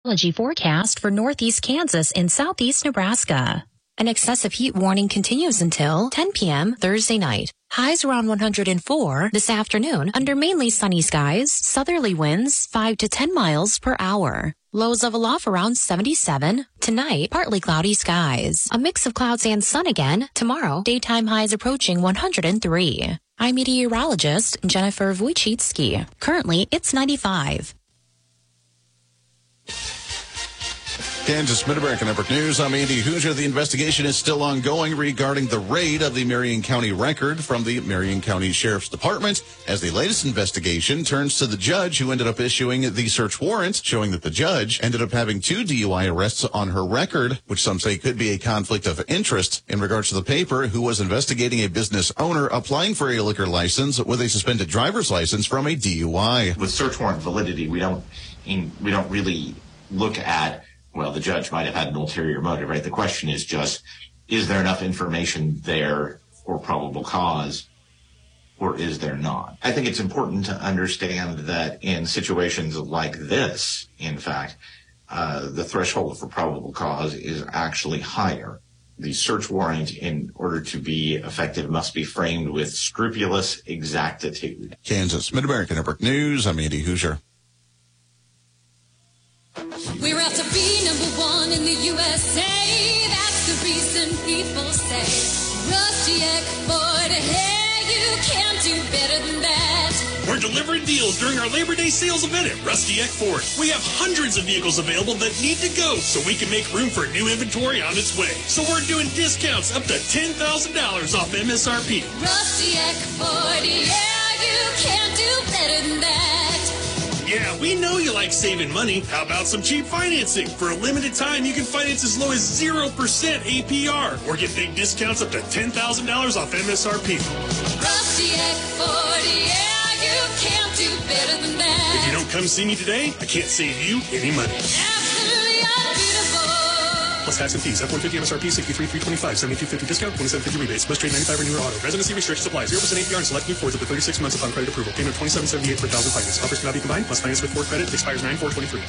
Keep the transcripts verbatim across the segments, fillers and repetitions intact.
Meteorology forecast for northeast Kansas and southeast Nebraska. An excessive heat warning continues until ten p.m. Thursday night. Highs around one hundred four this afternoon under mainly sunny skies, southerly winds five to ten miles per hour. Lows level off around seventy-seven. Tonight, partly cloudy skies. A mix of clouds and sun again. Tomorrow, daytime highs approaching one hundred three. I'm meteorologist Jennifer Wojcicki. Currently, it's ninety-five. Kansas Mid-American Network News. I'm Andy Hoosier. The investigation is still ongoing regarding the raid of the Marion County record from the Marion County Sheriff's Department, as the latest investigation turns to the judge who ended up issuing the search warrant, showing that the judge ended up having two D U I arrests on her record, which some say could be a conflict of interest. In regards to the paper, who was investigating a business owner applying for a liquor license with a suspended driver's license from a D U I. With search warrant validity, we don't we don't really look at, well, the judge might have had an ulterior motive, right? The question is just, is there enough information there for probable cause, or is there not? I think it's important to understand that in situations like this, in fact, uh, the threshold for probable cause is actually higher. The search warrant, in order to be effective, must be framed with scrupulous exactitude. Kansas Mid-American Network News. I'm Andy Hoosier. We're out to be number one in the U S A. That's the reason people say, Rusty Eck Ford, hey, you can't do better than that. We're delivering deals during our Labor Day sales event at Rusty Eck Ford. We have hundreds of vehicles available that need to go, so we can make room for new inventory on its way. So we're doing discounts up to ten thousand dollars off M S R P. Rusty Eck Ford, yeah, you can't do better than that. Yeah, we know you like saving money. How about some cheap financing? For a limited time, you can finance as low as zero percent A P R or get big discounts up to ten thousand dollars off M S R P. Rusty Eck Ford, yeah, you can't do better than that. If you don't come see me today, I can't save you any money. Absolutely unbeatable. Plus tax and fees. F one fifty M S R P, sixty-three thousand three hundred twenty-five, seventy-two fifty discount, twenty-seven fifty rebates. Must trade ninety-five or newer auto. Residency restrictions apply. zero percent A P R and select new Fords up to thirty-six months upon credit approval. Payment of twenty-seven seventy-eight per thousand finance. Offers cannot be combined. Must finance with Ford credit. Expires nine four twenty-three.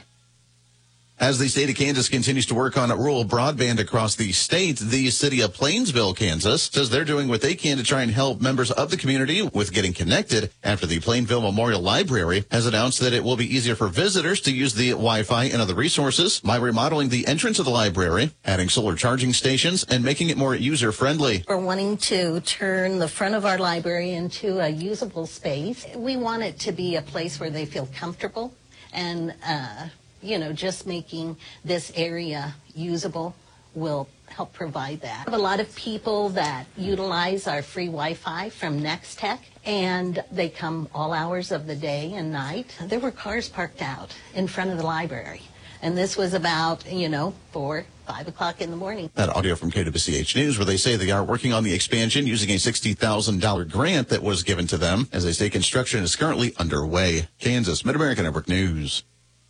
As the state of Kansas continues to work on rural broadband across the state, the city of Plainsville, Kansas, says they're doing what they can to try and help members of the community with getting connected after the Plainville Memorial Library has announced that it will be easier for visitors to use the Wi-Fi and other resources by remodeling the entrance of the library, adding solar charging stations, and making it more user-friendly. We're wanting to turn the front of our library into a usable space. We want it to be a place where they feel comfortable and, uh, you know, just making this area usable will help provide that. We have a lot of people that utilize our free Wi-Fi from Nextech, and they come all hours of the day and night. There were cars parked out in front of the library, and this was about, you know, four, five o'clock in the morning. That audio from K W C H News, where they say they are working on the expansion using a sixty thousand dollars grant that was given to them. As they say, construction is currently underway. Kansas Mid-American Network News.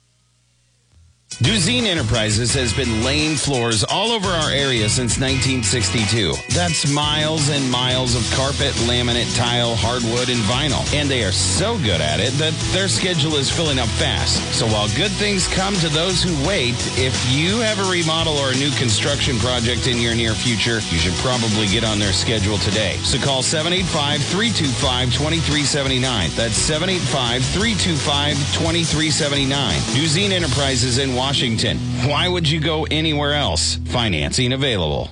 Duzine Enterprises has been laying floors all over our area since nineteen sixty-two. That's miles and miles of carpet, laminate, tile, hardwood, and vinyl. And they are so good at it that their schedule is filling up fast. So while good things come to those who wait, if you have a remodel or a new construction project in your near future, you should probably get on their schedule today. So call seven eight five, three two five, two three seven nine. That's seven eight five, three two five, two three seven nine. Duzine Enterprises in Washington. Why would you go anywhere else? Financing available.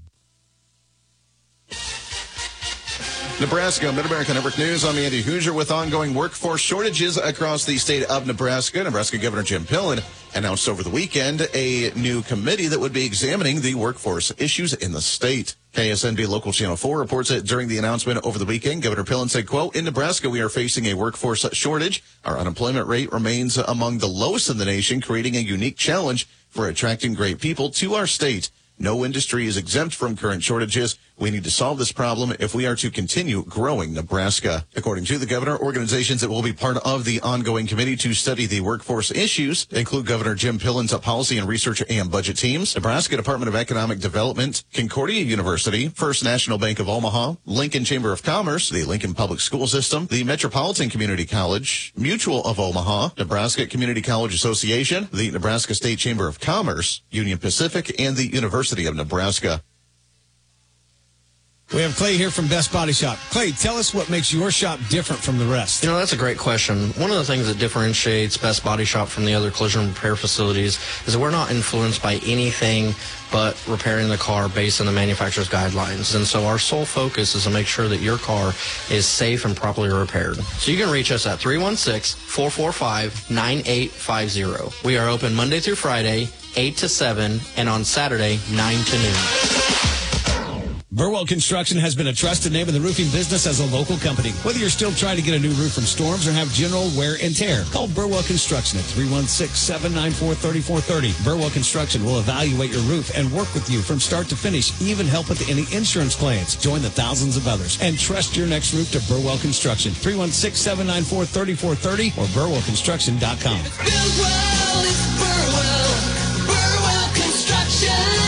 Nebraska Mid-American Network News. I'm Andy Hoosier. With ongoing workforce shortages across the state of Nebraska, Nebraska Governor Jim Pillen announced over the weekend a new committee that would be examining the workforce issues in the state. K S N B Local Channel four reports that during the announcement over the weekend, Governor Pillen said, quote, in Nebraska, we are facing a workforce shortage. Our unemployment rate remains among the lowest in the nation, creating a unique challenge for attracting great people to our state. No industry is exempt from current shortages. We need to solve this problem if we are to continue growing Nebraska. According to the governor, organizations that will be part of the ongoing committee to study the workforce issues include Governor Jim Pillen's policy and research and budget teams, Nebraska Department of Economic Development, Concordia University, First National Bank of Omaha, Lincoln Chamber of Commerce, the Lincoln Public School System, the Metropolitan Community College, Mutual of Omaha, Nebraska Community College Association, the Nebraska State Chamber of Commerce, Union Pacific, and the University of Nebraska. We have Clay here from Best Body Shop. Clay, tell us what makes your shop different from the rest. You know, that's a great question. One of the things that differentiates Best Body Shop from the other collision repair facilities is that we're not influenced by anything but repairing the car based on the manufacturer's guidelines. And so our sole focus is to make sure that your car is safe and properly repaired. So you can reach us at three one six, four four five, nine eight five zero. We are open Monday through Friday, eight to seven, and on Saturday, nine to noon. Burwell Construction has been a trusted name in the roofing business as a local company. Whether you're still trying to get a new roof from storms or have general wear and tear, call Burwell Construction at three one six, seven nine four, three four three zero. Burwell Construction will evaluate your roof and work with you from start to finish, even help with any insurance claims. Join the thousands of others and trust your next roof to Burwell Construction. three one six, seven nine four, three four three zero or burwell construction dot com. It's Burwell, it's Burwell, Burwell Construction.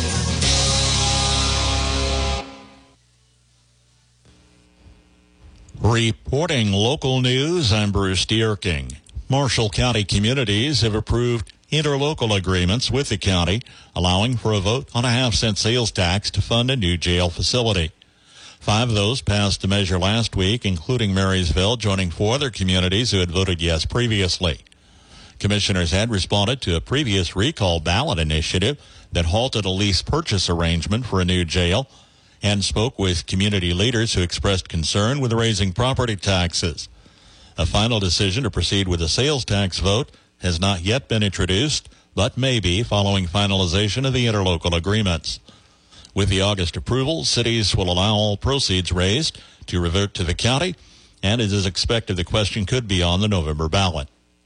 Reporting local news, I'm Bruce Dierking. Marshall County communities have approved interlocal agreements with the county, allowing for a vote on a half-cent sales tax to fund a new jail facility. Five of those passed the measure last week, including Marysville, joining four other communities who had voted yes previously. Commissioners had responded to a previous recall ballot initiative that halted a lease purchase arrangement for a new jail, and spoke with community leaders who expressed concern with raising property taxes. A final decision to proceed with a sales tax vote has not yet been introduced, but may be following finalization of the interlocal agreements. With the August approval, cities will allow all proceeds raised to revert to the county, and it is expected the question could be on the November ballot.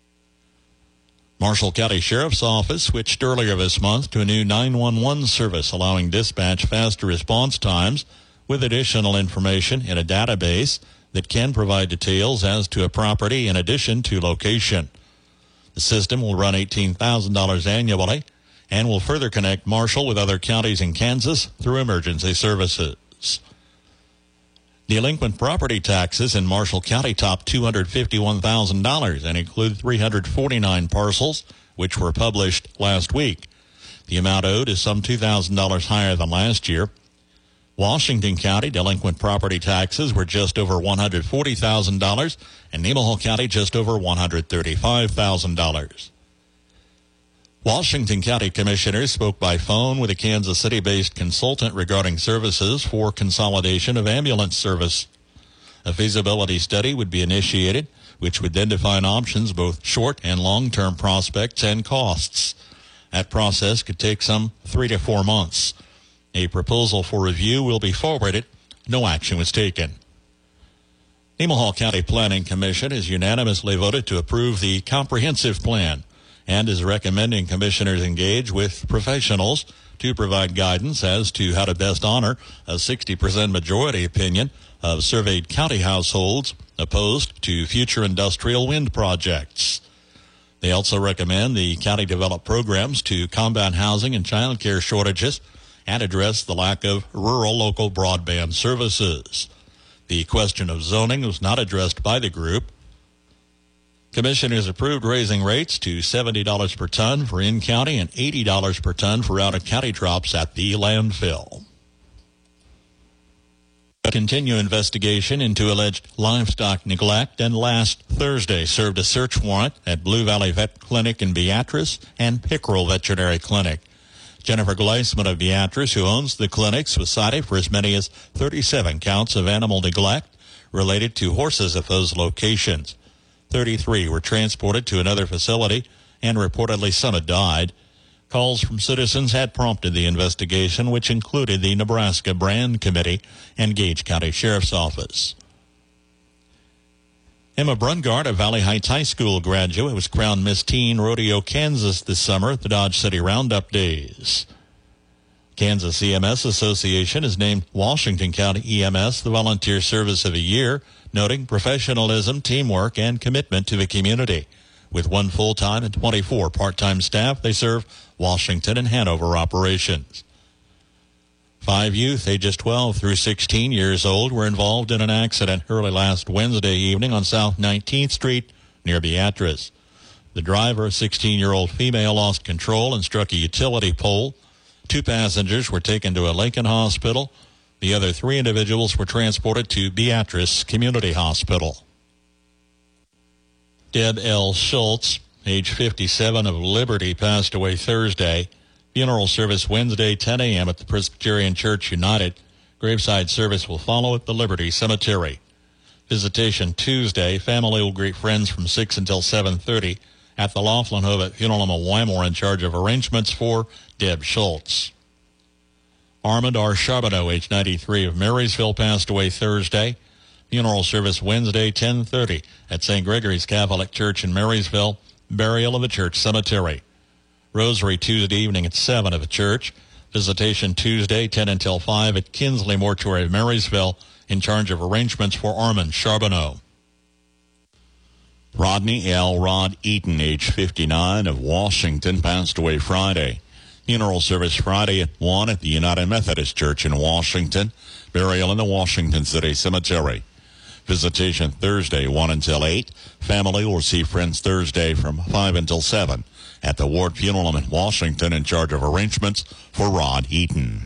Marshall County Sheriff's Office switched earlier this month to a new nine one one service, allowing dispatch faster response times with additional information in a database that can provide details as to a property in addition to location. The system will run eighteen thousand dollars annually and will further connect Marshall with other counties in Kansas through emergency services. Delinquent property taxes in Marshall County top two hundred fifty-one thousand dollars and include three hundred forty-nine parcels, which were published last week. The amount owed is some two thousand dollars higher than last year. Washington County delinquent property taxes were just over one hundred forty thousand dollars, and Nemaha County just over one hundred thirty-five thousand dollars. Washington County commissioners spoke by phone with a Kansas City-based consultant regarding services for consolidation of ambulance service. A feasibility study would be initiated, which would then define options, both short and long-term prospects and costs. That process could take some three to four months. A proposal for review will be forwarded. No action was taken. Nemaha County Planning Commission has unanimously voted to approve the comprehensive plan and is recommending commissioners engage with professionals to provide guidance as to how to best honor a sixty percent majority opinion of surveyed county households opposed to future industrial wind projects. They also recommend the county develop programs to combat housing and child care shortages and address the lack of rural local broadband services. The question of zoning was not addressed by the group. Commissioners approved raising rates to seventy dollars per ton for in-county and eighty dollars per ton for out-of-county drops at the landfill. A continued investigation into alleged livestock neglect and last Thursday served a search warrant at Blue Valley Vet Clinic in Beatrice and Pickerel Veterinary Clinic. Jennifer Gleisman of Beatrice, who owns the clinics, was cited for as many as thirty-seven counts of animal neglect related to horses at those locations. thirty-three were transported to another facility, and reportedly some had died. Calls from citizens had prompted the investigation, which included the Nebraska Brand Committee and Gage County Sheriff's Office. Emma Brungard, a Valley Heights High School graduate, was crowned Miss Teen Rodeo Kansas this summer at the Dodge City Roundup Days. Kansas E M S Association has named Washington County E M S the Volunteer Service of the Year, noting professionalism, teamwork, and commitment to the community. With one full-time and twenty-four part-time staff, they serve Washington and Hanover operations. Five youth ages twelve through sixteen years old were involved in an accident early last Wednesday evening on South nineteenth Street near Beatrice. The driver, a sixteen-year-old female, lost control and struck a utility pole. Two passengers were taken to a Lincoln hospital. The other three individuals were transported to Beatrice Community Hospital. Deb L. Schultz, age fifty-seven, of Liberty, passed away Thursday. Funeral service Wednesday, ten a.m. at the Presbyterian Church United. Graveside service will follow at the Liberty Cemetery. Visitation Tuesday. Family will greet friends from six until seven thirty at the Laughlin Hove Funeral Home of Wymore, in charge of arrangements for Deb Schultz. Armand R. Charbonneau, age ninety-three, of Marysville, passed away Thursday. Funeral service Wednesday, ten thirty at Saint Gregory's Catholic Church in Marysville. Burial of the church cemetery. Rosary Tuesday evening at seven at the church. Visitation Tuesday, ten until five at Kinsley Mortuary of Marysville, in charge of arrangements for Armand Charbonneau. Rodney L. Rod Eaton, age fifty-nine, of Washington, passed away Friday. Funeral service Friday at one at the United Methodist Church in Washington. Burial in the Washington City Cemetery. Visitation Thursday, one until eight. Family will see friends Thursday from five until seven at the Ward Funeral Home in Washington, in charge of arrangements for Rod Eaton.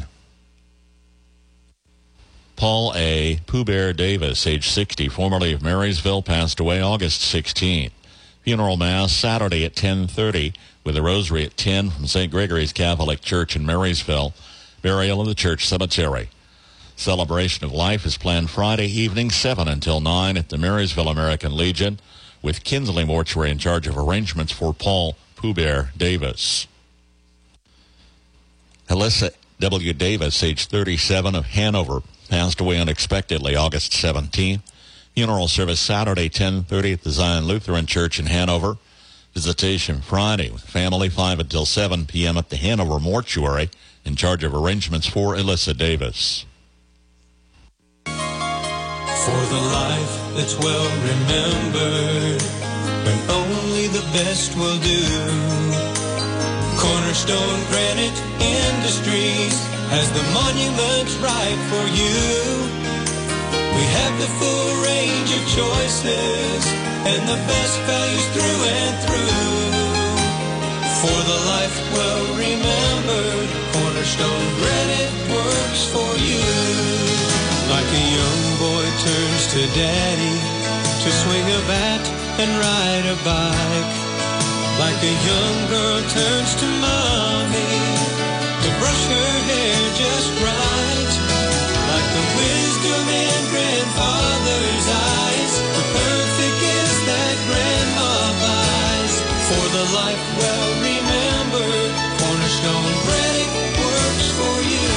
Paul A. Pooh Bear Davis, age sixty, formerly of Marysville, passed away August sixteenth. Funeral Mass Saturday at ten thirty, with a rosary at ten from Saint Gregory's Catholic Church in Marysville. Burial in the church cemetery. Celebration of Life is planned Friday evening, seven until nine at the Marysville American Legion, with Kinsley Mortuary in charge of arrangements for Paul Pooh Bear Davis. Alyssa W. Davis, age thirty-seven, of Hanover, passed away unexpectedly August seventeenth. Funeral service Saturday, ten thirty at the Zion Lutheran Church in Hanover. Visitation Friday with family, five until seven p.m. at the Hanover Mortuary, in charge of arrangements for Alyssa Davis. For the life that's well remembered, when only the best will do, Cornerstone Granite Industries has the monuments right for you. We have the full range of choices and the best values through and through. For the life well remembered, Cornerstone Granite works for you. Like a young boy turns to daddy to swing a bat and ride a bike. Like a young girl turns to mommy to brush her hair just right. Like the wisdom in grandfather's eyes, the perfect is that grandma buys. For the life well remembered, Cornerstone Granite works for you.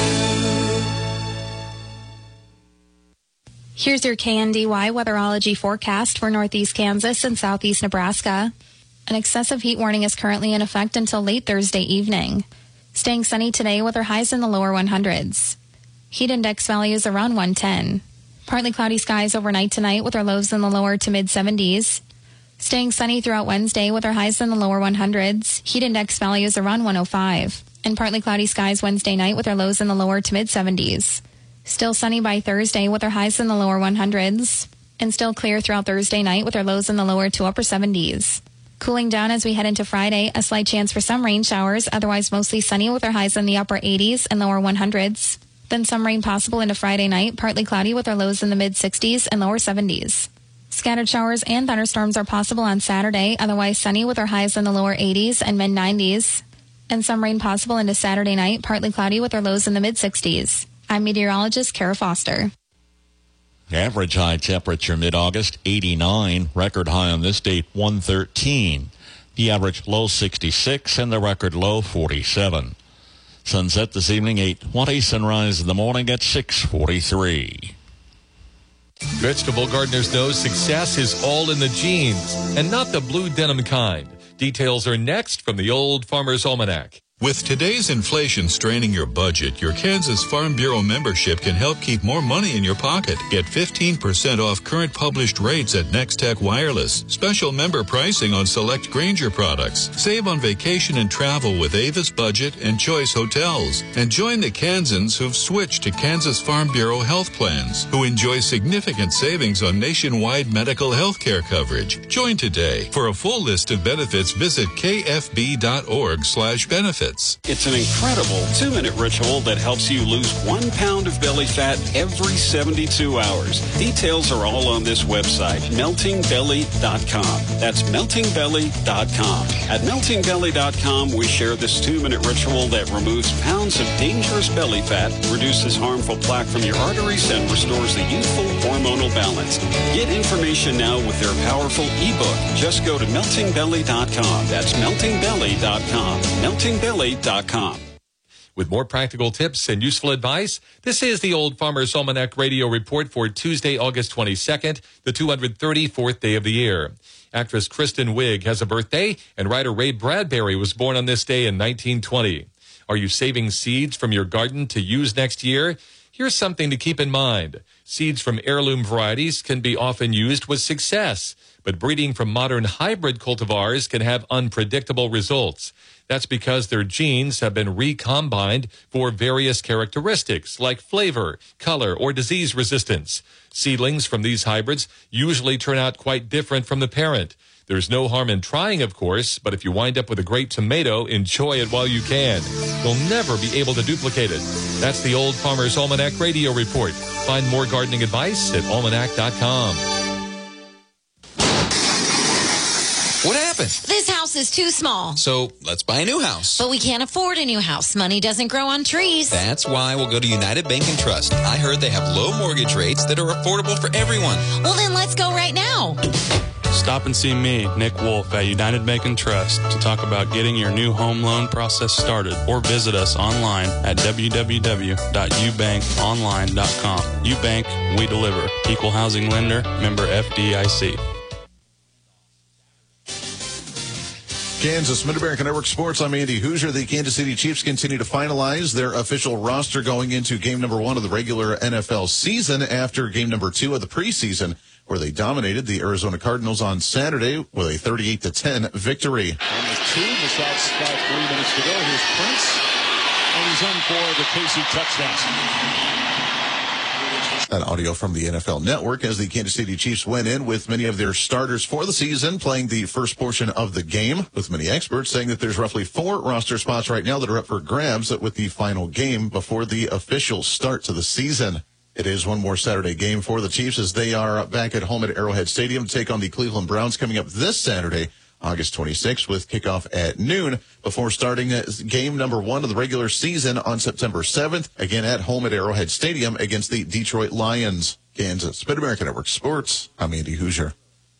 Here's your K N D Y weatherology forecast for northeast Kansas and southeast Nebraska. An excessive heat warning is currently in effect until late Thursday evening. Staying sunny today with our highs in the lower one hundreds. Heat index values around one ten. Partly cloudy skies overnight tonight with our lows in the lower to mid seventies. Staying sunny throughout Wednesday with our highs in the lower one hundreds. Heat index values around one oh five. And partly cloudy skies Wednesday night with our lows in the lower to mid seventies. Still sunny by Thursday with our highs in the lower one hundreds. And still clear throughout Thursday night with our lows in the lower to upper seventies. Cooling down as we head into Friday, a slight chance for some rain showers, otherwise mostly sunny with our highs in the upper eighties and lower one hundreds. Then some rain possible into Friday night, partly cloudy with our lows in the mid sixties and lower seventies. Scattered showers and thunderstorms are possible on Saturday, otherwise sunny with our highs in the lower eighties and mid nineties. And some rain possible into Saturday night, partly cloudy with our lows in the mid sixties. I'm meteorologist Kara Foster. Average high temperature mid-August, eighty-nine. Record high on this date, one thirteen. The average low, sixty-six, and the record low, forty-seven. Sunset this evening, eight twenty. Sunrise in the morning at six forty-three. Vegetable gardeners know success is all in the genes and not the blue denim kind. Details are next from the Old Farmer's Almanac. With today's inflation straining your budget, your Kansas Farm Bureau membership can help keep more money in your pocket. Get fifteen percent off current published rates at Nextech Wireless. Special member pricing on select Grainger products. Save on vacation and travel with Avis Budget and Choice Hotels. And join the Kansans who've switched to Kansas Farm Bureau health plans, who enjoy significant savings on nationwide medical health care coverage. Join today. For a full list of benefits, visit kfb.org slash benefits. It's an incredible two-minute ritual that helps you lose one pound of belly fat every seventy-two hours. Details are all on this website, melting belly dot com. That's melting belly dot com. At melting belly dot com, we share this two-minute ritual that removes pounds of dangerous belly fat, reduces harmful plaque from your arteries, and restores the youthful hormonal balance. Get information now with their powerful ebook. Just go to melting belly dot com. That's melting belly dot com. melting belly dot com. With more practical tips and useful advice, this is the Old Farmer's Almanac Radio Report for Tuesday, August twenty-second, the two hundred thirty-fourth day of the year. Actress Kristen Wiig has a birthday, and writer Ray Bradbury was born on this day in nineteen twenty. Are you saving seeds from your garden to use next year? Here's something to keep in mind. Seeds from heirloom varieties can be often used with success, but breeding from modern hybrid cultivars can have unpredictable results. That's because their genes have been recombined for various characteristics like flavor, color, or disease resistance. Seedlings from these hybrids usually turn out quite different from the parent. There's no harm in trying, of course, but if you wind up with a great tomato, enjoy it while you can. You'll never be able to duplicate it. That's the Old Farmer's Almanac Radio Report. Find more gardening advice at almanac dot com. What happened? This house is too small. So let's buy a new house. But we can't afford a new house. Money doesn't grow on trees. That's why we'll go to United Bank and Trust. I heard they have low mortgage rates that are affordable for everyone. Well, then let's go right now. Stop and see me, Nick Wolf, at United Bank and Trust to talk about getting your new home loan process started, or visit us online at w w w dot u bank online dot com. UBank, we deliver. Equal housing lender, member F D I C. Kansas Mid-America Network Sports. I'm Andy Hoosier. The Kansas City Chiefs continue to finalize their official roster going into game number one of the regular N F L season after game number two of the preseason, where they dominated the Arizona Cardinals on Saturday with a thirty-eight to ten victory. And with two, just outside three minutes to go, here's Prince, and he's in for the K C touchdown. That audio from the N F L Network as the Kansas City Chiefs went in with many of their starters for the season playing the first portion of the game, with many experts saying that there's roughly four roster spots right now that are up for grabs with the final game before the official start to the season. It is one more Saturday game for the Chiefs as they are back at home at Arrowhead Stadium to take on the Cleveland Browns coming up this Saturday, August twenty-sixth, with kickoff at noon before starting game number one of the regular season on September seventh, again at home at Arrowhead Stadium against the Detroit Lions. Kansas Mid-America Network Sports, I'm Andy Hoosier.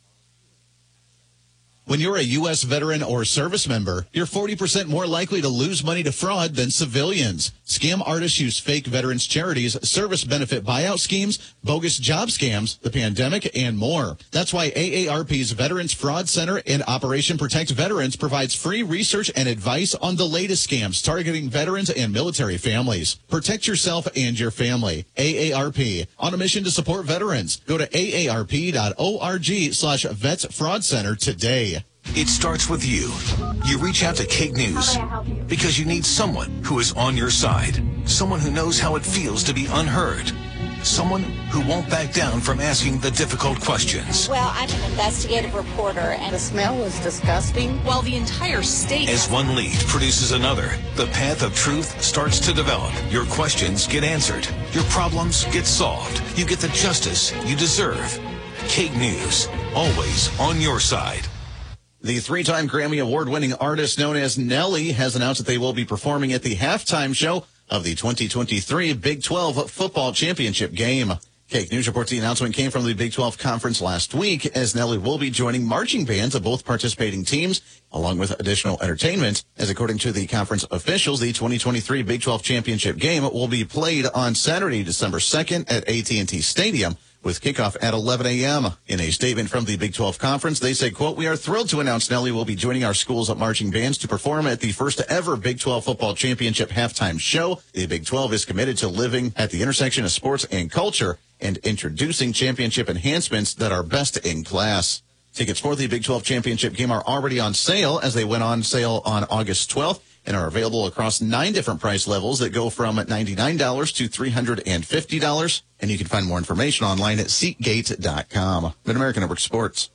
When you're a U S veteran or service member, you're forty percent more likely to lose money to fraud than civilians. Scam artists use fake veterans charities, service benefit buyout schemes, bogus job scams, the pandemic, and more. That's why A A R P's Veterans Fraud Center and Operation Protect Veterans provides free research and advice on the latest scams targeting veterans and military families. Protect yourself and your family. A A R P, on a mission to support veterans. Go to A A R P dot org slash Vets Fraud Center today. It starts with you. You reach out to K News because you need someone who is on your side. Someone who knows how it feels to be unheard. Someone who won't back down from asking the difficult questions. Well, I'm an investigative reporter, and the smell was disgusting. While the entire state... As one lead produces another, the path of truth starts to develop. Your questions get answered. Your problems get solved. You get the justice you deserve. K News, always on your side. The three-time Grammy Award-winning artist known as Nelly has announced that they will be performing at the halftime show of the twenty twenty-three Big twelve Football Championship game. Cake News reports the announcement came from the Big twelve Conference last week, as Nelly will be joining marching bands of both participating teams, along with additional entertainment. As according to the conference officials, the twenty twenty-three Big twelve Championship game will be played on Saturday, December second at A T and T Stadium, with kickoff at eleven a.m. In a statement from the Big twelve Conference, they say, quote, "We are thrilled to announce Nelly will be joining our schools marching bands to perform at the first ever Big twelve Football Championship halftime show. The Big twelve is committed to living at the intersection of sports and culture and introducing championship enhancements that are best in class." Tickets for the Big twelve Championship game are already on sale, as they went on sale on August twelfth, and are available across nine different price levels that go from ninety-nine dollars to three hundred fifty dollars. And you can find more information online at SeatGate dot com. Mid-America Network Sports.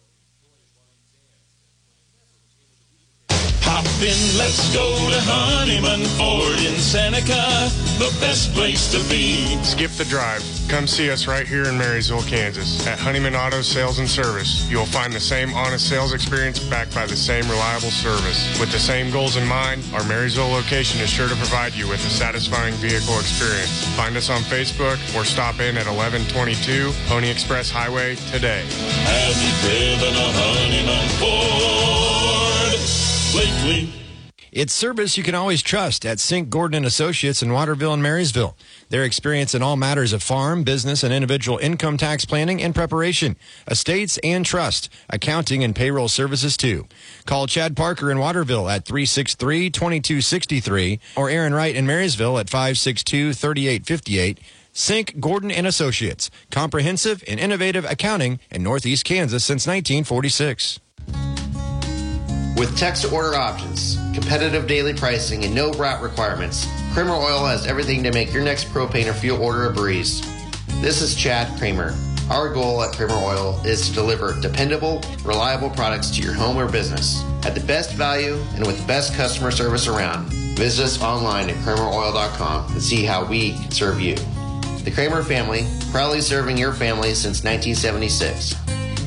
Hop in, let's go to Honeyman Ford in Seneca, the best place to be. Skip the drive. Come see us right here in Marysville, Kansas. At Honeyman Auto Sales and Service, you'll find the same honest sales experience backed by the same reliable service. With the same goals in mind, our Marysville location is sure to provide you with a satisfying vehicle experience. Find us on Facebook or stop in at eleven twenty-two Pony Express Highway today. Have you driven a Honeyman Ford lately? It's service you can always trust at Sink Gordon and Associates in Waterville and Marysville. Their experience in all matters of farm, business, and individual income tax planning and preparation, estates and trust, accounting and payroll services too. Call Chad Parker in Waterville at three six three, two two six three or Aaron Wright in Marysville at five six two, three eight five eight. Sink Gordon and Associates, comprehensive and innovative accounting in Northeast Kansas since nineteen forty-six. With text-to-order options, competitive daily pricing, and no route requirements, Kramer Oil has everything to make your next propane or fuel order a breeze. This is Chad Kramer. Our goal at Kramer Oil is to deliver dependable, reliable products to your home or business at the best value and with the best customer service around. Visit us online at kramer oil dot com and see how we can serve you. The Kramer family, proudly serving your family since nineteen seventy-six.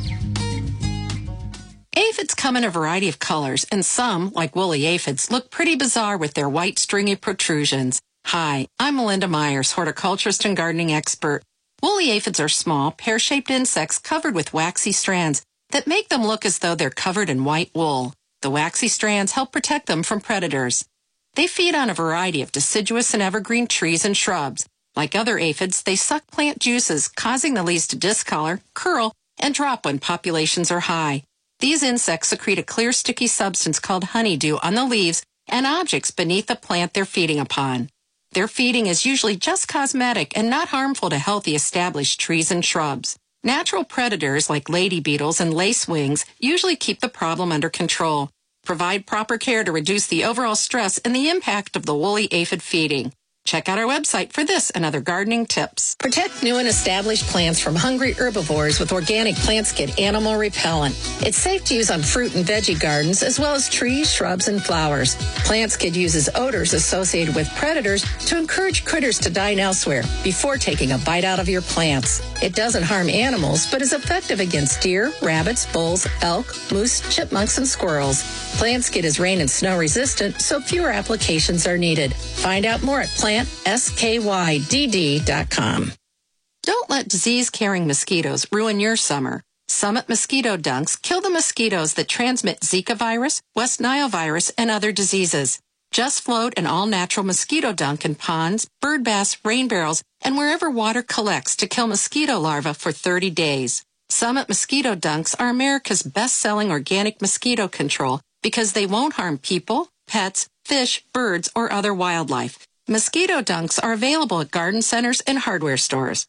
Aphids come in a variety of colors, and some, like woolly aphids, look pretty bizarre with their white stringy protrusions. Hi, I'm Melinda Myers, horticulturist and gardening expert. Woolly aphids are small, pear-shaped insects covered with waxy strands that make them look as though they're covered in white wool. The waxy strands help protect them from predators. They feed on a variety of deciduous and evergreen trees and shrubs. Like other aphids, they suck plant juices, causing the leaves to discolor, curl, and drop when populations are high. These insects secrete a clear, sticky substance called honeydew on the leaves and objects beneath the plant they're feeding upon. Their feeding is usually just cosmetic and not harmful to healthy established trees and shrubs. Natural predators like lady beetles and lacewings usually keep the problem under control. Provide proper care to reduce the overall stress and the impact of the woolly aphid feeding. Check out our website for this and other gardening tips. Protect new and established plants from hungry herbivores with Organic PlantSkid Animal Repellent. It's safe to use on fruit and veggie gardens as well as trees, shrubs, and flowers. PlantSkid uses odors associated with predators to encourage critters to dine elsewhere before taking a bite out of your plants. It doesn't harm animals, but is effective against deer, rabbits, bulls, elk, moose, chipmunks, and squirrels. PlantSkid is rain and snow resistant, so fewer applications are needed. Find out more at plant S K Y D D dot com. Don't let disease-carrying mosquitoes ruin your summer. Summit Mosquito Dunks kill the mosquitoes that transmit Zika virus, West Nile virus, and other diseases. Just float an all-natural mosquito dunk in ponds, bird baths, rain barrels, and wherever water collects to kill mosquito larvae for thirty days. Summit Mosquito Dunks are America's best-selling organic mosquito control because they won't harm people, pets, fish, birds, or other wildlife. Mosquito dunks are available at garden centers and hardware stores.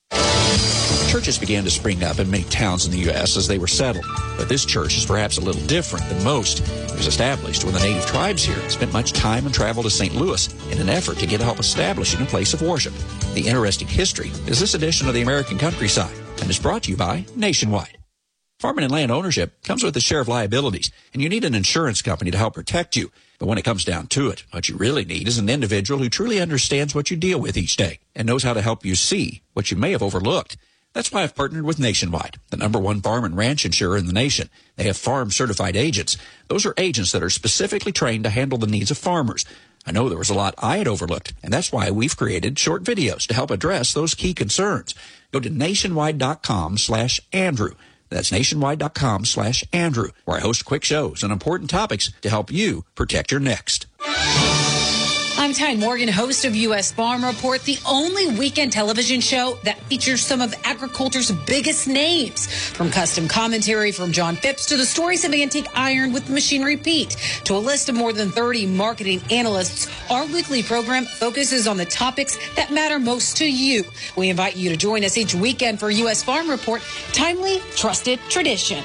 Churches began to spring up in many towns in the U S as they were settled. But this church is perhaps a little different than most. It was established when the native tribes here spent much time and travel to Saint Louis in an effort to get help establishing a place of worship. The interesting history is this edition of the American Countryside and is brought to you by Nationwide. Farming and land ownership comes with a share of liabilities, and you need an insurance company to help protect you. But when it comes down to it, what you really need is an individual who truly understands what you deal with each day and knows how to help you see what you may have overlooked. That's why I've partnered with Nationwide, the number one farm and ranch insurer in the nation. They have farm-certified agents. Those are agents that are specifically trained to handle the needs of farmers. I know there was a lot I had overlooked, and that's why we've created short videos to help address those key concerns. Go to nationwide.com slash Andrew. That's nationwide.com slash Andrew, where I host quick shows on important topics to help you protect your next. I'm I'm Tyne Morgan, host of U S Farm Report, the only weekend television show that features some of agriculture's biggest names. From custom commentary from John Phipps to the stories of antique iron with Machinery Pete to a list of more than thirty marketing analysts, our weekly program focuses on the topics that matter most to you. We invite you to join us each weekend for U S Farm Report, timely, trusted tradition.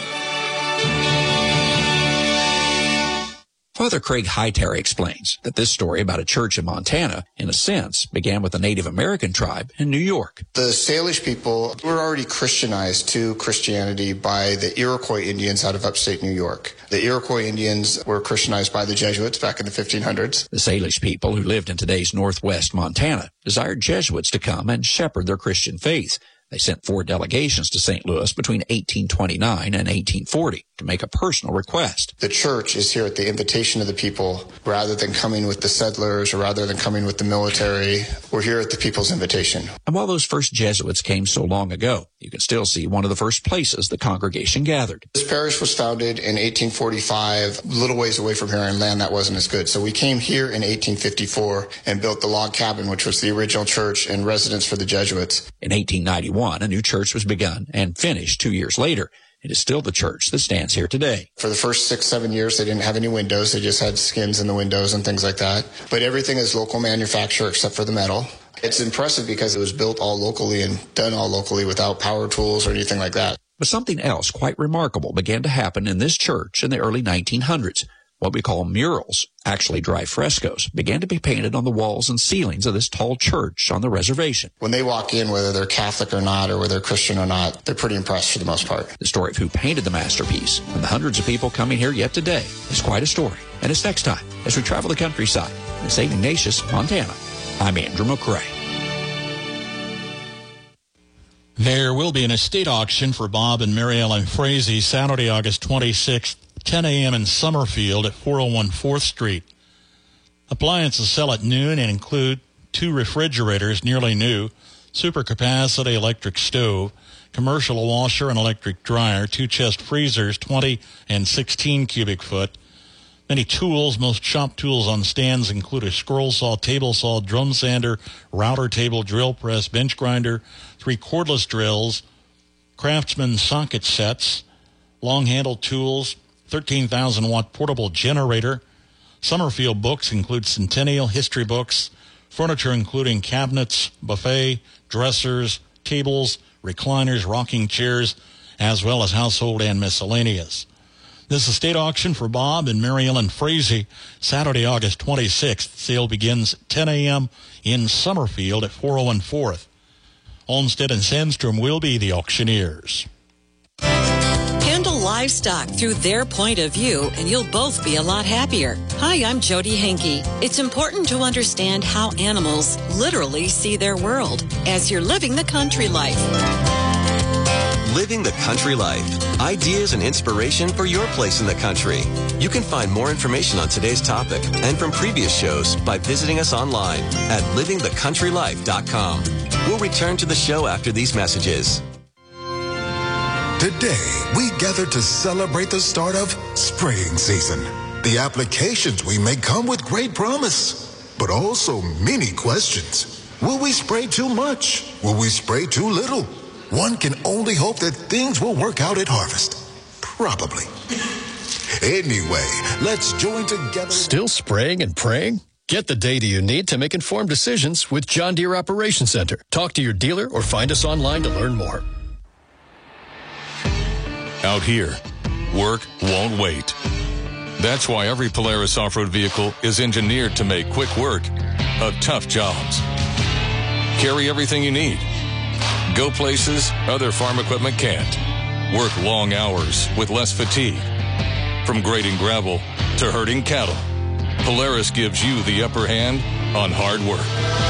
Father Craig Hightower explains that this story about a church in Montana, in a sense, began with a Native American tribe in New York. The Salish people were already Christianized to Christianity by the Iroquois Indians out of upstate New York. The Iroquois Indians were Christianized by the Jesuits back in the fifteen hundreds. The Salish people, who lived in today's northwest Montana, desired Jesuits to come and shepherd their Christian faith. They sent four delegations to Saint Louis between eighteen twenty-nine and eighteen forty to make a personal request. The church is here at the invitation of the people. Rather than coming with the settlers or rather than coming with the military, we're here at the people's invitation. And while those first Jesuits came so long ago, you can still see one of the first places the congregation gathered. This parish was founded in eighteen forty-five, a little ways away from here on land that wasn't as good. So we came here in eighteen fifty-four and built the log cabin, which was the original church and residence for the Jesuits. In eighteen ninety-one, a new church was begun and finished two years later. It is still the church that stands here today. For the first six, seven years, they didn't have any windows. They just had skins in the windows and things like that. But everything is local manufacture except for the metal. It's impressive because it was built all locally and done all locally without power tools or anything like that. But something else quite remarkable began to happen in this church in the early nineteen hundreds. What we call murals, actually dry frescoes, began to be painted on the walls and ceilings of this tall church on the reservation. When they walk in, whether they're Catholic or not, or whether they're Christian or not, they're pretty impressed for the most part. The story of who painted the masterpiece and the hundreds of people coming here yet today is quite a story. And it's next time as we travel the countryside in Saint Ignatius, Montana. I'm Andrew McRae. There will be an estate auction for Bob and Mary Ellen Frazee Saturday, August twenty-sixth. ten a.m. in Summerfield at four oh one fourth Street. Appliances sell at noon and include two refrigerators, nearly new, supercapacity electric stove, commercial washer and electric dryer, two chest freezers, twenty and sixteen cubic foot. Many tools, most shop tools on stands include a scroll saw, table saw, drum sander, router table, drill press, bench grinder, three cordless drills, Craftsman socket sets, long-handled tools, thirteen thousand watt portable generator. Summerfield books include Centennial history books, furniture including cabinets, buffet, dressers, tables, recliners, rocking chairs, as well as household and miscellaneous. This estate auction for Bob and Mary Ellen Frazee, Saturday, August twenty-sixth. Sale begins at ten a.m. in Summerfield at four oh one fourth. Olmsted and Sandstrom will be the auctioneers. Handle livestock through their point of view, and you'll both be a lot happier. Hi, I'm Jody Henke. It's important to understand how animals literally see their world as you're living the country life. Living the Country Life. Ideas and inspiration for your place in the country. You can find more information on today's topic and from previous shows by visiting us online at living the country life dot com. We'll return to the show after these messages. Today, we gather to celebrate the start of spraying season. The applications we make come with great promise, but also many questions. Will we spray too much? Will we spray too little? One can only hope that things will work out at harvest. Probably. Anyway, let's join together. Still spraying and praying? Get the data you need to make informed decisions with John Deere Operations Center. Talk to your dealer or find us online to learn more. Out here, work won't wait. That's why every Polaris off-road vehicle is engineered to make quick work of tough jobs. Carry everything you need. Go places other farm equipment can't. Work long hours with less fatigue. From grading gravel to herding cattle, Polaris gives you the upper hand on hard work.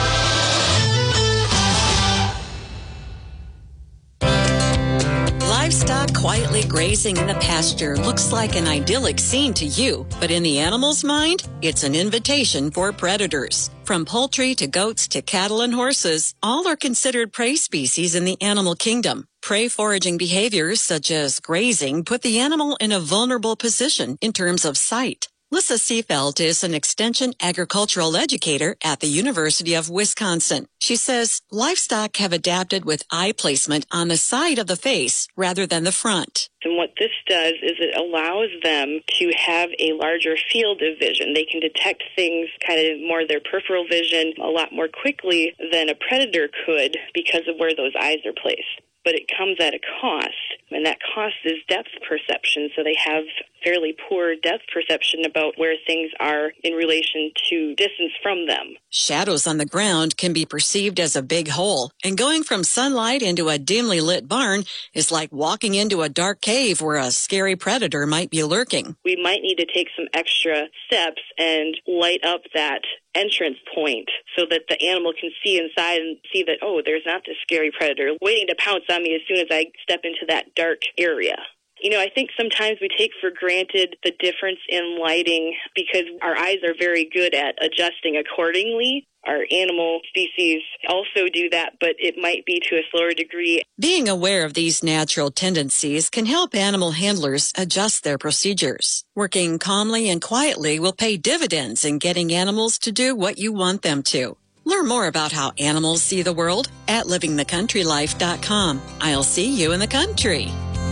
Livestock quietly grazing in the pasture looks like an idyllic scene to you, but in the animal's mind, it's an invitation for predators. From poultry to goats to cattle and horses, all are considered prey species in the animal kingdom. Prey foraging behaviors such as grazing put the animal in a vulnerable position in terms of sight. Lissa Seefeld is an extension agricultural educator at the University of Wisconsin. She says livestock have adapted with eye placement on the side of the face rather than the front. And what this does is it allows them to have a larger field of vision. They can detect things kind of more their peripheral vision a lot more quickly than a predator could because of where those eyes are placed. But it comes at a cost, and that cost is depth perception. So they have fairly poor depth perception about where things are in relation to distance from them. Shadows on the ground can be perceived as a big hole, and going from sunlight into a dimly lit barn is like walking into a dark cave where a scary predator might be lurking. We might need to take some extra steps and light up that entrance point so that the animal can see inside and see that, oh, there's not this scary predator waiting to pounce on me as soon as I step into that dark area. You know, I think sometimes we take for granted the difference in lighting because our eyes are very good at adjusting accordingly. Our animal species also do that, but it might be to a slower degree. Being aware of these natural tendencies can help animal handlers adjust their procedures. Working calmly and quietly will pay dividends in getting animals to do what you want them to. Learn more about how animals see the world at living the country life dot com. I'll see you in the country.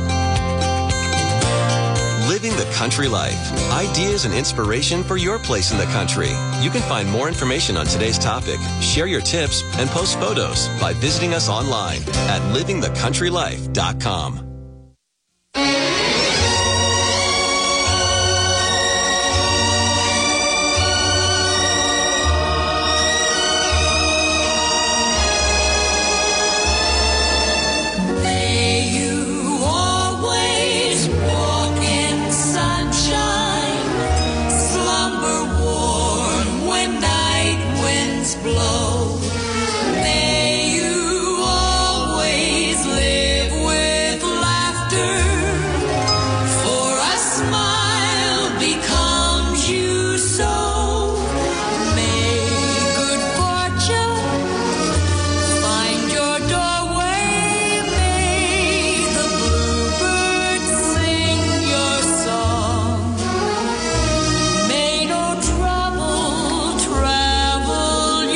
Living the Country Life. Ideas and inspiration for your place in the country. You can find more information on today's topic, share your tips, and post photos by visiting us online at living the country life dot com. Blow. May you always live with laughter, for a smile becomes you so. May good fortune find your doorway. May the bluebirds sing your song. May no trouble travel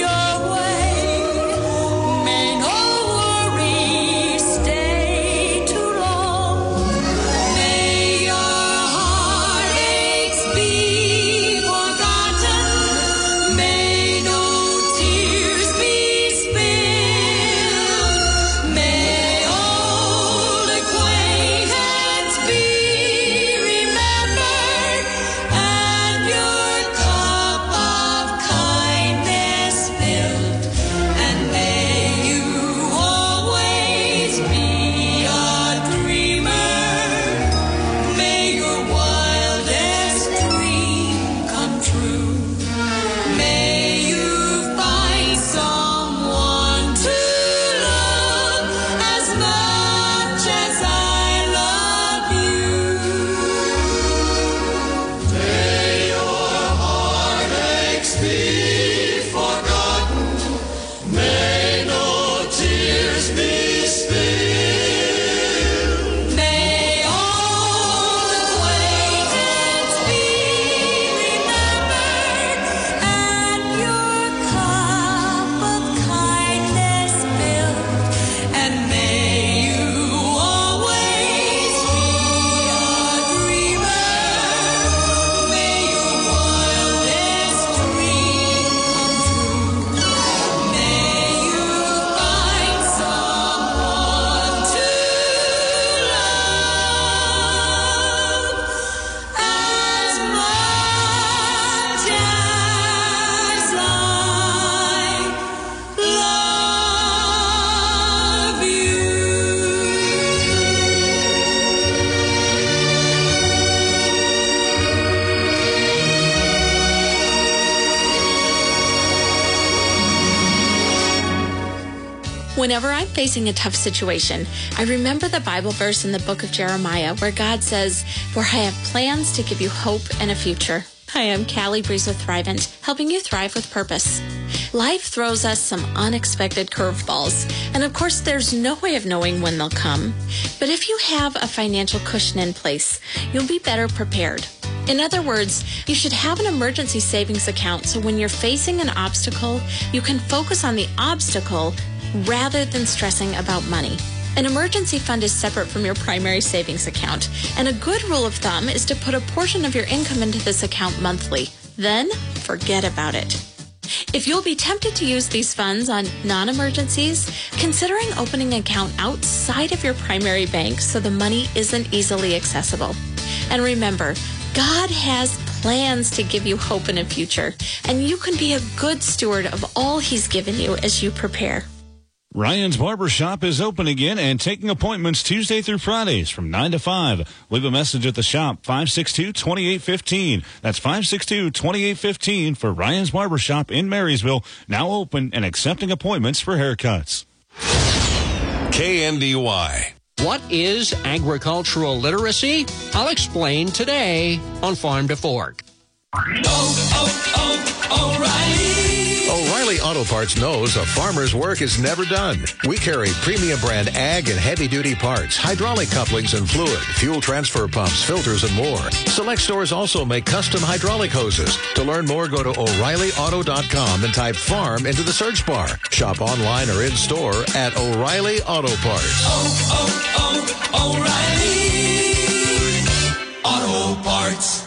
Whenever I'm facing a tough situation, I remember the Bible verse in the book of Jeremiah where God says, "For I have plans to give you hope and a future." Hi, I'm Callie Breeze with Thrivent, helping you thrive with purpose. Life throws us some unexpected curveballs, and of course there's no way of knowing when they'll come. But if you have a financial cushion in place, you'll be better prepared. In other words, you should have an emergency savings account so when you're facing an obstacle, you can focus on the obstacle rather than stressing about money. An emergency fund is separate from your primary savings account, and a good rule of thumb is to put a portion of your income into this account monthly. Then, forget about it. If you'll be tempted to use these funds on non-emergencies, considering opening an account outside of your primary bank so the money isn't easily accessible. And remember, God has plans to give you hope in a future, and you can be a good steward of all He's given you as you prepare. Ryan's Barbershop is open again and taking appointments Tuesday through Fridays from nine to five. Leave a message at the shop, five six two, two eight one five. That's five six two, two eight one five for Ryan's Barbershop in Marysville, now open and accepting appointments for haircuts. K N D Y. What is agricultural literacy? I'll explain today on Farm to Fork. Oh, oh, oh, O'Reilly. O'Reilly Auto Parts knows a farmer's work is never done. We carry premium brand ag and heavy-duty parts, hydraulic couplings and fluid, fuel transfer pumps, filters, and more. Select stores also make custom hydraulic hoses. To learn more, go to O'Reilly Auto dot com and type farm into the search bar. Shop online or in-store at O'Reilly Auto Parts. Oh, oh, oh, O'Reilly Auto Parts.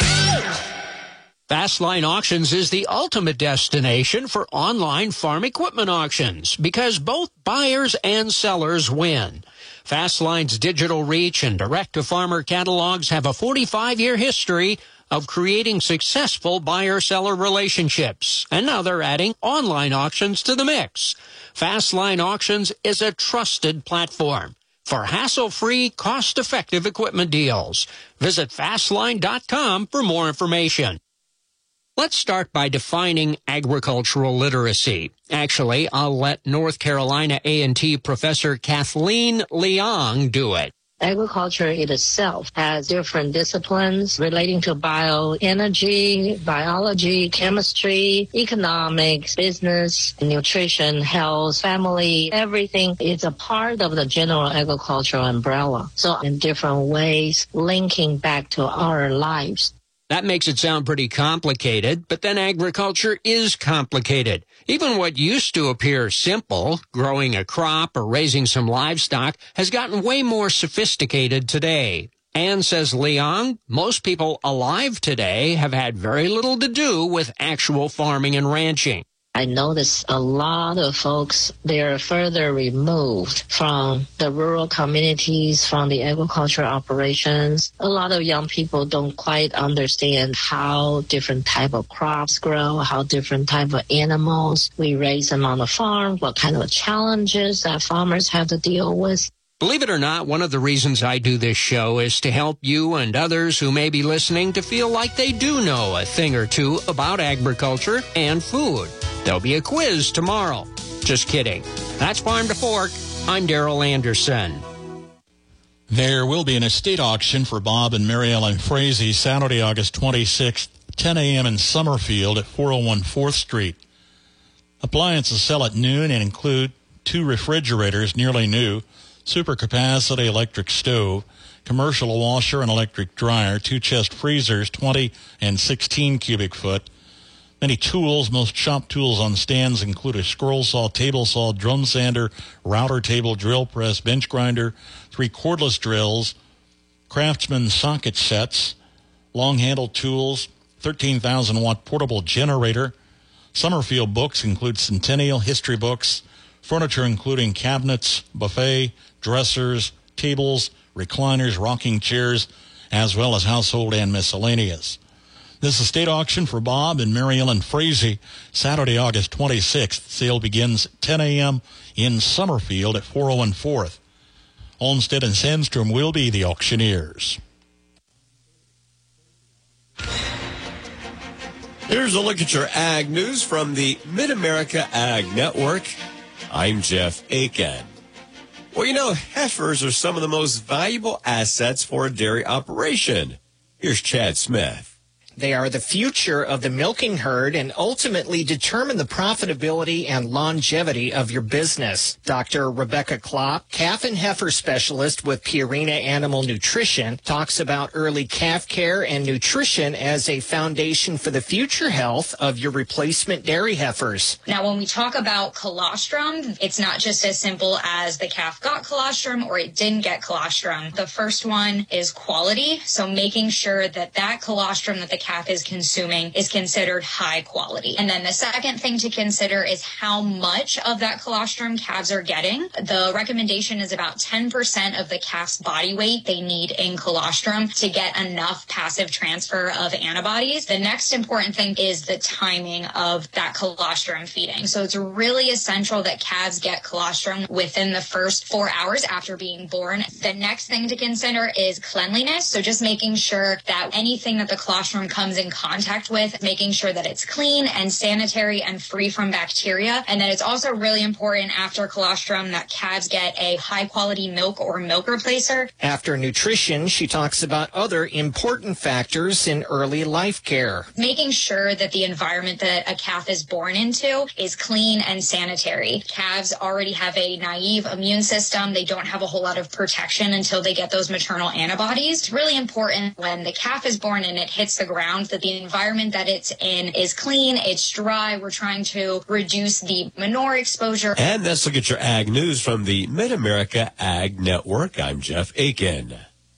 Fastline Auctions is the ultimate destination for online farm equipment auctions because both buyers and sellers win. Fastline's digital reach and direct-to-farmer catalogs have a forty-five year history of creating successful buyer-seller relationships, and now they're adding online auctions to the mix. Fastline Auctions is a trusted platform for hassle-free, cost-effective equipment deals. Visit fastline dot com for more information. Let's start by defining agricultural literacy. Actually, I'll let North Carolina A and T professor Kathleen Leong do it. Agriculture in itself has different disciplines relating to bioenergy, biology, chemistry, economics, business, nutrition, health, family. Everything is a part of the general agricultural umbrella. So in different ways, linking back to our lives. That makes it sound pretty complicated, but then agriculture is complicated. Even what used to appear simple, growing a crop or raising some livestock, has gotten way more sophisticated today. And, says Leong, most people alive today have had very little to do with actual farming and ranching. I notice a lot of folks, they're further removed from the rural communities, from the agricultural operations. A lot of young people don't quite understand how different type of crops grow, how different type of animals we raise them on the farm, what kind of challenges that farmers have to deal with. Believe it or not, one of the reasons I do this show is to help you and others who may be listening to feel like they do know a thing or two about agriculture and food. There'll be a quiz tomorrow. Just kidding. That's Farm to Fork. I'm Daryl Anderson. There will be an estate auction for Bob and Mary Ellen Frazee Saturday, August twenty-sixth, ten a.m. in Summerfield at four oh one fourth Street. Appliances sell at noon and include two refrigerators, nearly new, supercapacity electric stove, commercial washer and electric dryer, two chest freezers, twenty and sixteen cubic foot. Many tools, most shop tools on stands include a scroll saw, table saw, drum sander, router table, drill press, bench grinder, three cordless drills, Craftsman socket sets, long-handled tools, thirteen thousand watt portable generator. Summerfield books include Centennial history books, furniture including cabinets, buffet, dressers, tables, recliners, rocking chairs, as well as household and miscellaneous. This estate auction for Bob and Mary Ellen Frazee, Saturday, August twenty-sixth. Sale begins at ten a.m. in Summerfield at four oh one fourth. Olmsted and Sandstrom will be the auctioneers. Here's a look at your ag news from the Mid-America Ag Network. I'm Jeff Aiken. Well, you know, heifers are some of the most valuable assets for a dairy operation. Here's Chad Smith. They are the future of the milking herd and ultimately determine the profitability and longevity of your business. Doctor Rebecca Klopp, calf and heifer specialist with Purina Animal Nutrition, talks about early calf care and nutrition as a foundation for the future health of your replacement dairy heifers. Now, when we talk about colostrum, it's not just as simple as the calf got colostrum or it didn't get colostrum. The first one is quality, so making sure that that colostrum that the calf is consuming is considered high quality. And then the second thing to consider is how much of that colostrum calves are getting. The recommendation is about ten percent of the calf's body weight they need in colostrum to get enough passive transfer of antibodies. The next important thing is the timing of that colostrum feeding. So it's really essential that calves get colostrum within the first four hours after being born. The next thing to consider is cleanliness. So just making sure that anything that the colostrum comes in contact with, making sure that it's clean and sanitary and free from bacteria. And then it's also really important after colostrum that calves get a high quality milk or milk replacer. After nutrition, she talks about other important factors in early life care. Making sure that the environment that a calf is born into is clean and sanitary. Calves already have a naive immune system. They don't have a whole lot of protection until they get those maternal antibodies. It's really important when the calf is born and it hits the ground that the environment that it's in is clean, it's dry. We're trying to reduce the manure exposure. And let's look at your ag news from the Mid-America Ag Network. I'm Jeff Aiken.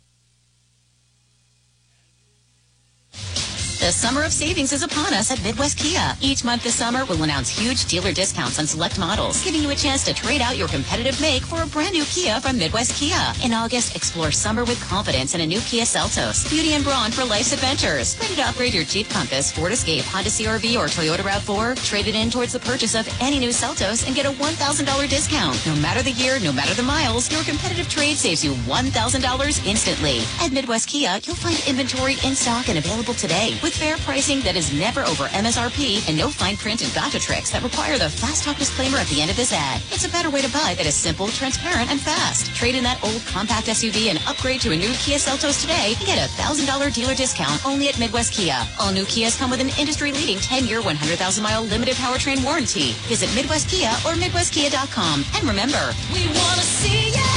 The summer of savings is upon us at Midwest Kia. Each month this summer, we'll announce huge dealer discounts on select models, giving you a chance to trade out your competitive make for a brand new Kia from Midwest Kia. In August, explore summer with confidence in a new Kia Seltos. Beauty and brawn for life's adventures. Ready to upgrade your Jeep Compass, Ford Escape, Honda C R V, or Toyota RAV four? Trade it in towards the purchase of any new Seltos and get a one thousand dollars discount. No matter the year, no matter the miles, your competitive trade saves you one thousand dollars instantly. At Midwest Kia, you'll find inventory in stock and available today with fair pricing that is never over M S R P and no fine print and gotcha tricks that require the fast talk disclaimer at the end of this ad. It's a better way to buy that is simple, transparent, and fast. Trade in that old compact S U V and upgrade to a new Kia Seltos today and get a one thousand dollars dealer discount only at Midwest Kia. All new Kias come with an industry-leading ten-year, one hundred thousand mile limited powertrain warranty. Visit Midwest Kia or Midwest Kia dot com. And remember, we want to see ya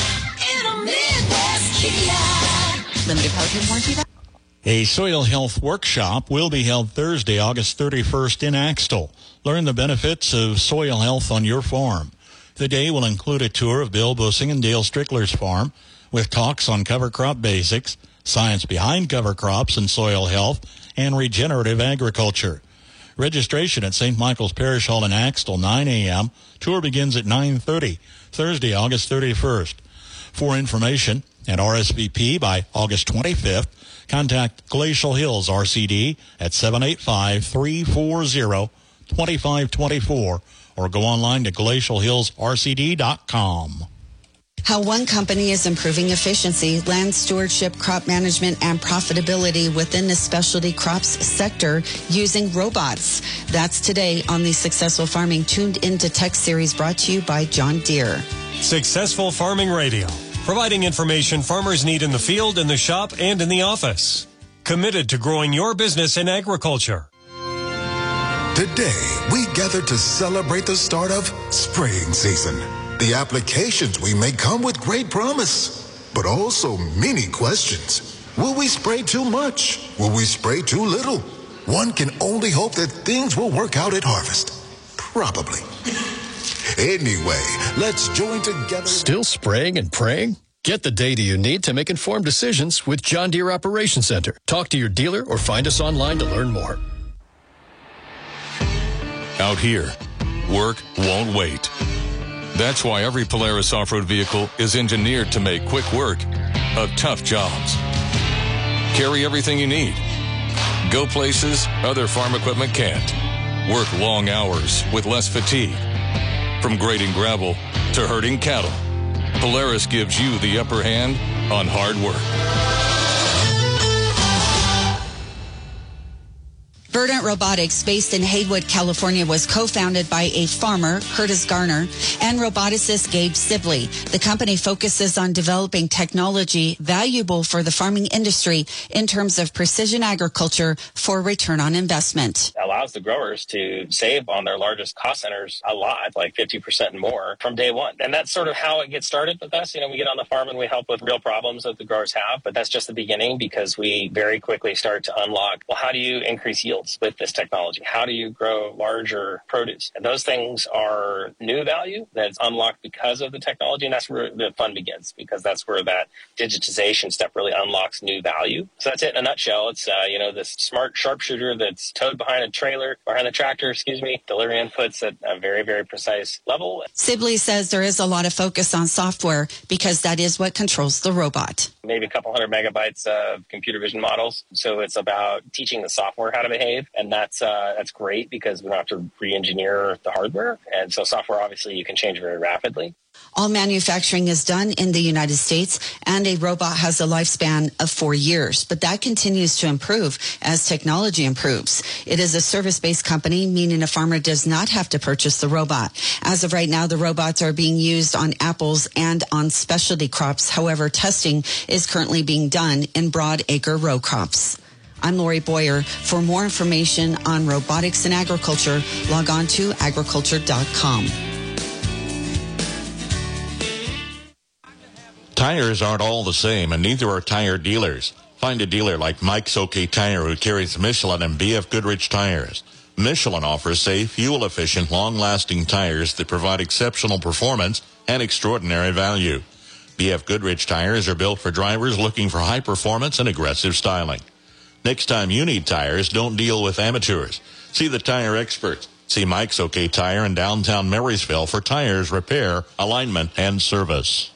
in a Midwest Kia. Limited powertrain warranty. A soil health workshop will be held Thursday, August thirty-first in Axtell. Learn the benefits of soil health on your farm. The day will include a tour of Bill Bussing and Dale Strickler's farm with talks on cover crop basics, science behind cover crops and soil health, and regenerative agriculture. Registration at Saint Michael's Parish Hall in Axtell, nine a.m. Tour begins at nine thirty, Thursday, August thirty-first. For information and R S V P by August twenty-fifth, contact Glacial Hills R C D at seven eight five, three four zero, two five two four or go online to glacial hills r c d dot com. How one company is improving efficiency, land stewardship, crop management, and profitability within the specialty crops sector using robots. That's today on the Successful Farming Tuned Into Tech series brought to you by John Deere. Successful Farming Radio, providing information farmers need in the field, in the shop, and in the office. Committed to growing your business in agriculture. Today, we gather to celebrate the start of spraying season. The applications we make come with great promise, but also many questions. Will we spray too much? Will we spray too little? One can only hope that things will work out at harvest. Probably. Anyway, let's join together. Still spraying and praying? Get the data you need to make informed decisions with John Deere Operations Center. Talk to your dealer or find us online to learn more. Out here, work won't wait. That's why every Polaris off-road vehicle is engineered to make quick work of tough jobs. Carry everything you need. Go places other farm equipment can't. Work long hours with less fatigue. From grading gravel to herding cattle, Polaris gives you the upper hand on hard work. Verdant Robotics, based in Haywood, California, was co-founded by a farmer, Curtis Garner, and roboticist Gabe Sibley. The company focuses on developing technology valuable for the farming industry in terms of precision agriculture for return on investment. It allows the growers to save on their largest cost centers a lot, like fifty percent and more from day one. And that's sort of how it gets started with us. You know, we get on the farm and we help with real problems that the growers have, but that's just the beginning because we very quickly start to unlock, well, how do you increase yield with this technology? How do you grow larger produce? And those things are new value that's unlocked because of the technology, and that's where the fun begins, because that's where that digitization step really unlocks new value. So that's it in a nutshell. It's, uh, you know, this smart sharpshooter that's towed behind a trailer, behind the tractor, excuse me, delivering inputs at a very, very precise level. Sibley says there is a lot of focus on software because that is what controls the robot. Maybe a couple hundred megabytes of computer vision models. So it's about teaching the software how to behave. And that's uh, that's great because we don't have to re-engineer the hardware. And so software, obviously, you can change very rapidly. All manufacturing is done in the United States, and a robot has a lifespan of four years. But that continues to improve as technology improves. It is a service-based company, meaning a farmer does not have to purchase the robot. As of right now, the robots are being used on apples and on specialty crops. However, testing is currently being done in broad-acre row crops. I'm Lori Boyer. For more information on robotics in agriculture, log on to agriculture dot com. Tires aren't all the same, and neither are tire dealers. Find a dealer like Mike's OK Tire who carries Michelin and B F Goodrich tires. Michelin offers safe, fuel-efficient, long-lasting tires that provide exceptional performance and extraordinary value. B F Goodrich tires are built for drivers looking for high performance and aggressive styling. Next time you need tires, don't deal with amateurs. See the tire experts. See Mike's OK Tire in downtown Marysville for tires, repair, alignment, and service.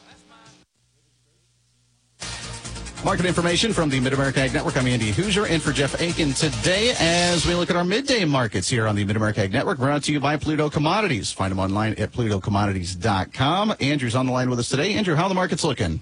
Market information from the Mid-America Ag Network. I'm Andy Hoosier in for Jeff Aiken today as we look at our midday markets here on the Mid-America Ag Network, brought to you by Pluto Commodities. Find them online at pluto commodities dot com. Andrew's on the line with us today. Andrew, how are the markets looking?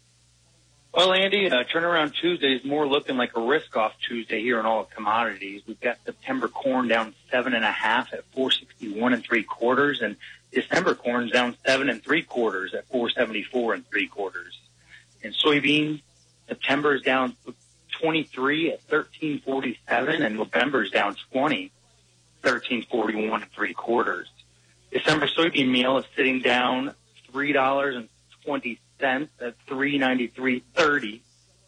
Well, Andy, uh, turnaround Tuesday is more looking like a risk-off Tuesday here in all of commodities. We've got September corn down seven and a half at four sixty-one and three quarters, and December corn's down seven and three quarters at four seventy-four and three quarters. And soybeans, September is down twenty-three at thirteen forty-seven, and November is down twenty, thirteen forty-one and three quarters. December soybean meal is sitting down three dollars and twenty cents at three ninety-three thirty.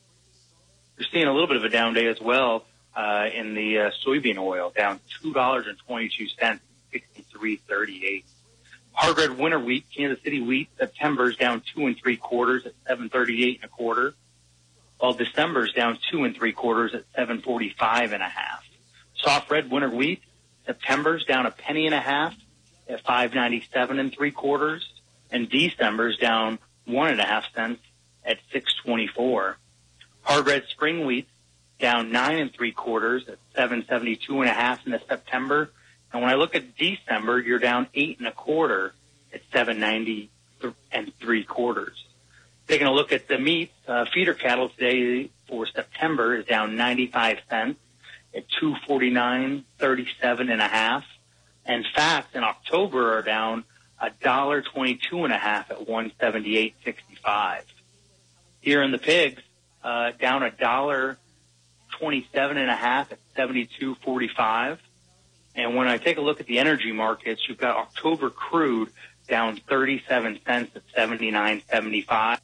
We're seeing a little bit of a down day as well uh, in the uh, soybean oil, down two dollars and twenty-two cents, sixty-three thirty-eight. Hard red winter wheat, Kansas City wheat, September's down two and three quarters at seven thirty-eight and a quarter, while December's down two and three quarters at seven forty-five and a half. Soft red winter wheat, September's down a penny and a half at five ninety-seven and three quarters, and December's down one and a half cents at six twenty-four. Hard red spring wheat down nine and three quarters at seven seventy-two and a half in the September. And when I look at December, you're down eight and a quarter at seven ninety and three quarters. Taking a look at the meat, uh, feeder cattle today for September is down ninety-five cents at two forty-nine thirty-seven and a half, and fats in October are down a dollar twenty-two and a half at one seventy-eight sixty-five. Here in the pigs, uh, down a dollar twenty-seven and a half at seventy-two forty-five. And when I take a look at the energy markets, you've got October crude down thirty-seven cents at seventy-nine seventy-five.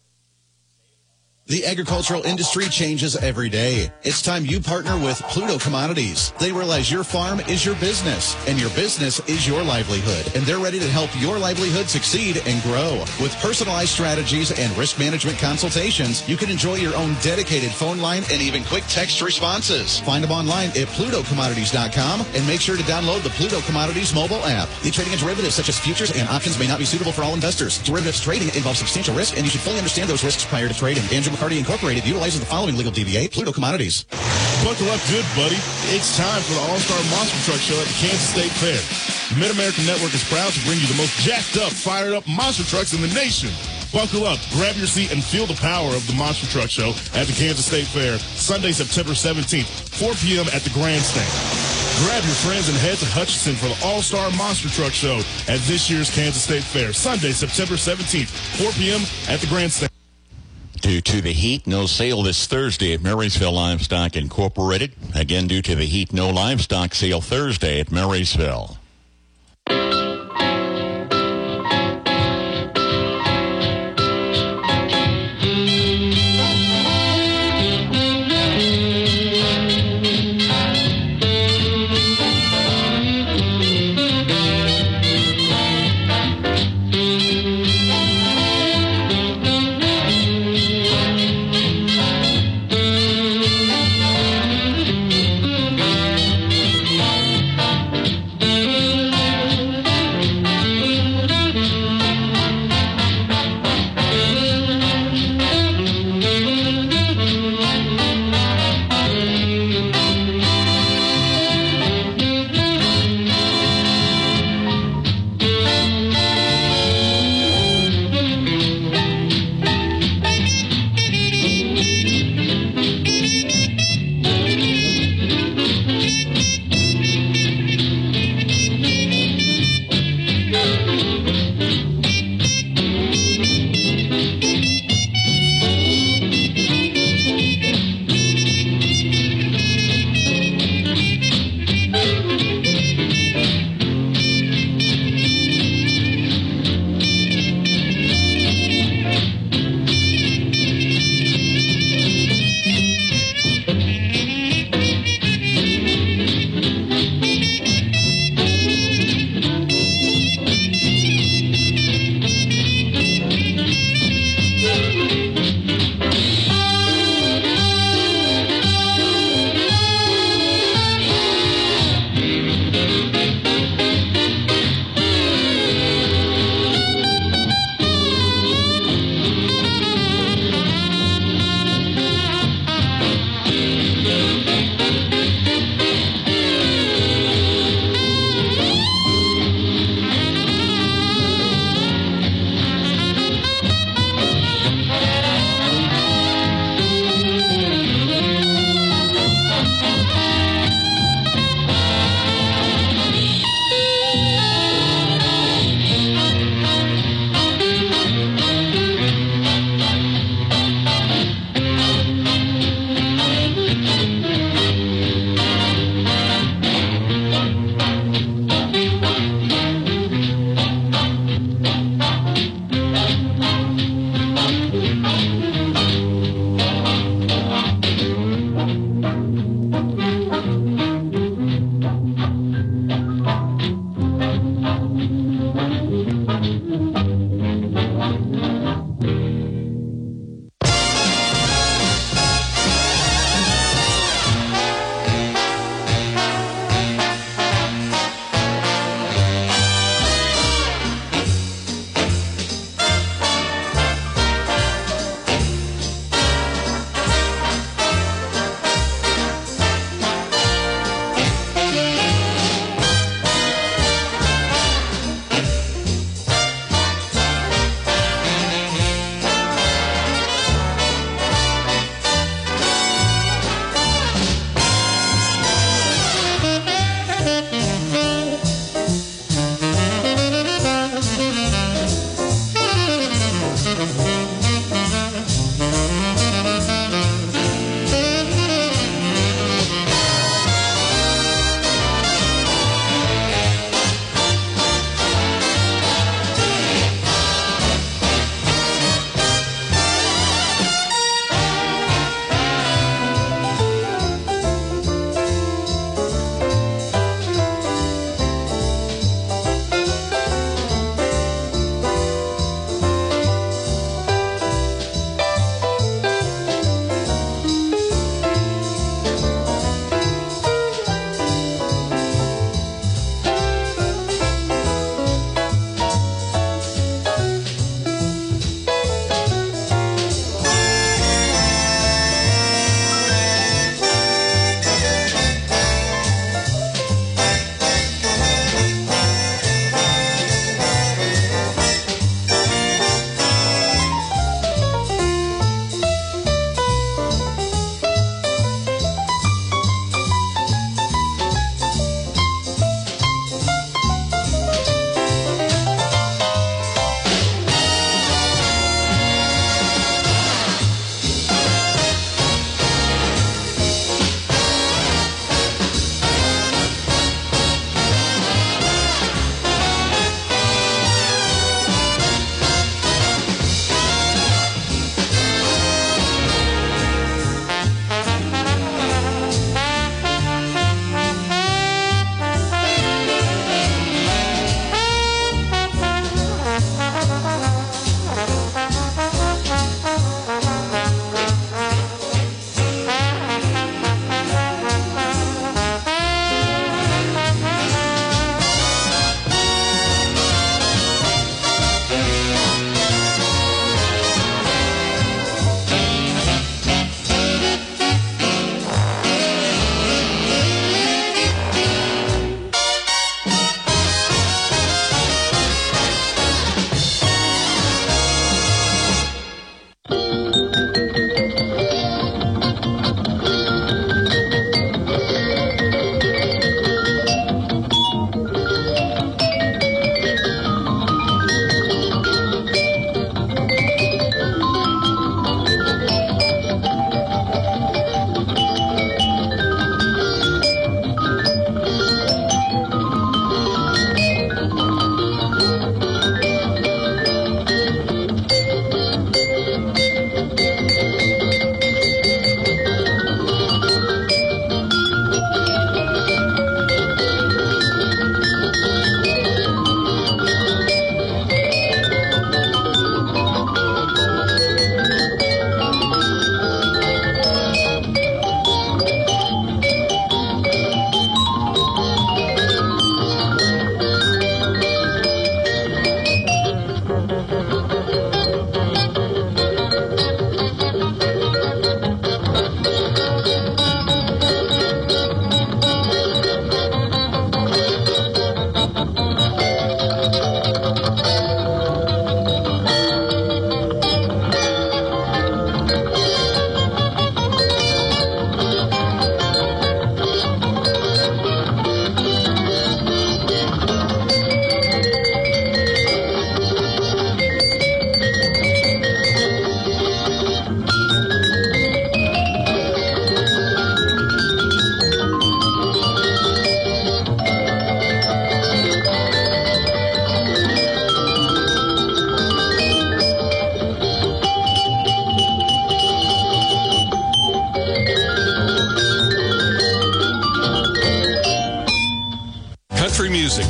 The agricultural industry changes every day. It's time you partner with Pluto Commodities. They realize your farm is your business, and your business is your livelihood. And they're ready to help your livelihood succeed and grow. With personalized strategies and risk management consultations, you can enjoy your own dedicated phone line and even quick text responses. Find them online at pluto commodities dot com and make sure to download the Pluto Commodities mobile app. The trading of derivatives such as futures and options may not be suitable for all investors. Derivatives trading involves substantial risk, and you should fully understand those risks prior to trading. Andrew McCarty Incorporated utilizes the following legal D B A. Pluto Commodities. Buckle up good, buddy. It's time for the All-Star Monster Truck Show at the Kansas State Fair. The Mid-American Network is proud to bring you the most jacked up, fired up monster trucks in the nation. Buckle up, grab your seat, and feel the power of the Monster Truck Show at the Kansas State Fair, Sunday, September seventeenth, four p.m. at the Grandstand. Grab your friends and head to Hutchinson for the All-Star Monster Truck Show at this year's Kansas State Fair, Sunday, September seventeenth, four p.m. at the Grandstand. Due to the heat, no sale this Thursday at Marysville Livestock Incorporated. Again, due to the heat, no livestock sale Thursday at Marysville. Thank you.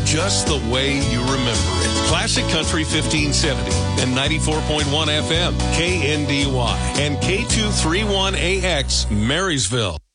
just the way you remember it. Classic Country fifteen seventy and ninety-four point one F M, K N D Y, and K two thirty-one A X, Marysville.